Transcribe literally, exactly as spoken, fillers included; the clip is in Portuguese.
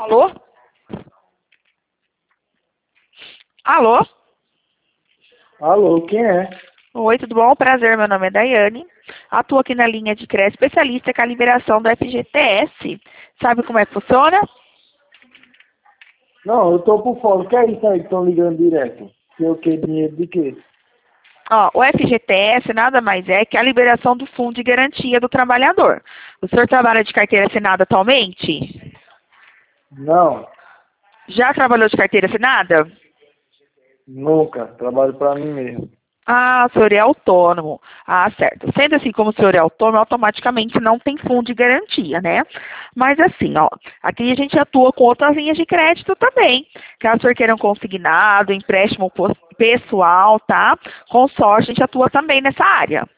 Alô? Alô? Alô, quem é? Oi, tudo bom? Prazer, meu nome é Daiane. Atuo aqui na linha de crédito especialista com a liberação do F G T S. Sabe como é que funciona? Não, eu tô por fora. O que é isso aí que estão ligando direto? Que o que? Dinheiro de quê? Ó, o F G T S nada mais é que a liberação do Fundo de Garantia do Trabalhador. O senhor trabalha de carteira assinada atualmente? Não, Já trabalhou de carteira assinada? nunca. Trabalho pra mim mesmo. Ah, o senhor é autônomo. Ah, certo. Sendo assim, como o senhor é autônomo, automaticamente não tem fundo de garantia, né? Mas assim, ó, aqui a gente atua com outras linhas de crédito também. Caso o senhor queira um consignado, empréstimo pos- pessoal, tá? Consórcio, a gente atua também nessa área.